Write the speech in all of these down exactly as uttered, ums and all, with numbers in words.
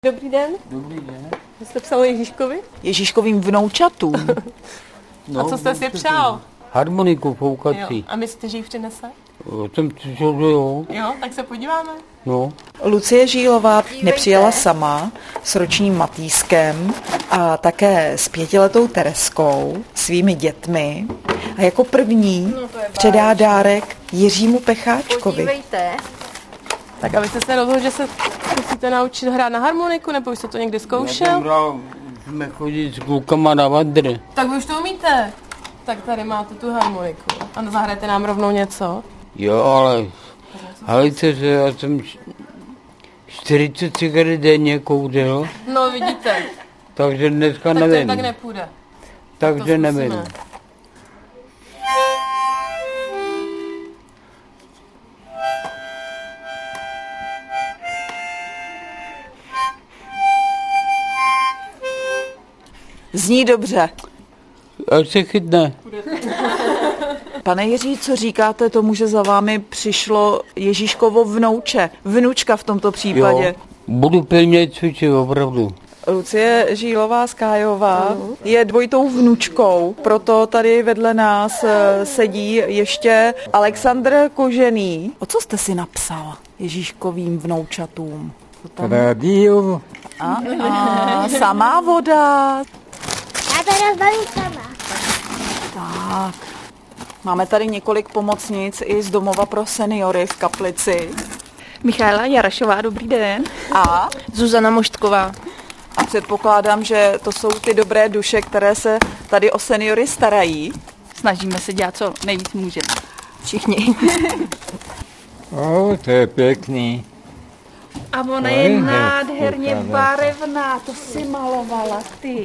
Dobrý den. Dobrý den. Vy jste psal Ježíškovi? Ježíškovým vnoučatům. No, a co jste si přál? Harmoniku foukací. A myslíte, že ji přinese? O tom přišel, že jo. Jo, tak se podíváme. No. Lucie Žílová nepřijela sama s ročním Matýskem a také s pětiletou Tereskou, svými dětmi. A jako první předá dárek Jiřímu Pecháčkovi. Podívejte. Tak a vy jste se rozhodl, že se musíte naučit hrát na harmoniku, nebo už jste to někdy Já zkoušel? jsem hrál, jsme chodit s klukama na vadry. Tak vy už to umíte. Tak tady máte tu harmoniku. A zahrajete nám rovnou něco? Jo, ale hejte se, já jsem čtyřicet cigaret denně kouřil, No vidíte. takže dneska Tak to nevím. tak nepůjde. takže to nevím. zkusíme. Zní dobře. Až se chytne. Pane Jiří, co říkáte tomu, že za vámi přišlo Ježíškovo vnouče, vnučka v tomto případě? Jo, budu pilně cvičit, opravdu. Lucie Žílová Skájová je dvojitou vnučkou, proto tady vedle nás eh, sedí ještě Alexandr Kožený. O co jste si napsal Ježíškovým vnoučatům? Co tam? Rádio. A, a samá voda. Já to rozbalím sama. Tak. Máme tady několik pomocnic i z domova pro seniory v Kaplici. Michaela Jarašová, dobrý den. A, Zuzana Moštková. a předpokládám, že to jsou ty dobré duše, které se tady o seniory starají. Snažíme se dělat, co nejvíc můžeme. Všichni. O, to je pěkný. A ona To je je nádherně hezky, barevná, to si malovala ty.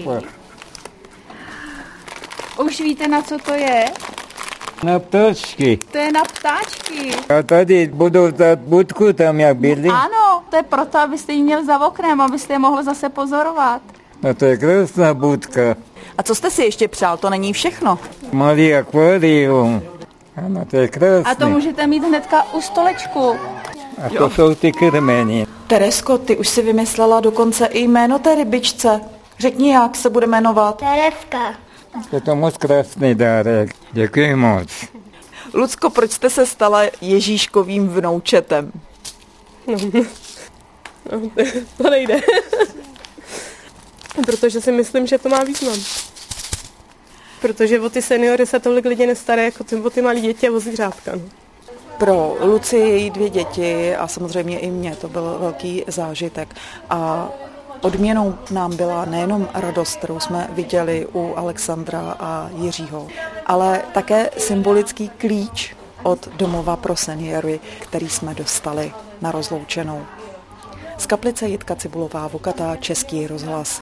Už víte, na co to je? Na ptačky. To je na ptáčky. A tady budou dát budku tam, jak byli. Ano, to je proto, abyste ji měl za oknem, abyste je mohl zase pozorovat. No to je krásná budka. A co jste si ještě přál? To není všechno. Malý akvárium. Ano, to je krásný. A to můžete mít hnedka u stolečku. A to jsou ty krmeny. Teresko, ty už si vymyslela dokonce i jméno té rybičce. Řekni, jak se bude jmenovat. Tereska. Je to moc krásný dárek. Děkuji moc. Lucko, proč jste se stala Ježíškovým vnoučetem? To nejde. Protože si myslím, že to má význam. Protože o ty seniory se tolik lidí nestará, jako ty, o ty malé děti a o zvířátka. No. Pro Luci, její dvě děti a samozřejmě i mě to byl velký zážitek. A odměnou nám byla nejenom radost, kterou jsme viděli u Alexandra a Jiřího, ale také symbolický klíč od domova pro seniory, který jsme dostali na rozloučenou. Z Kaplice Jitka Cibulová, Vokatá, Český rozhlas.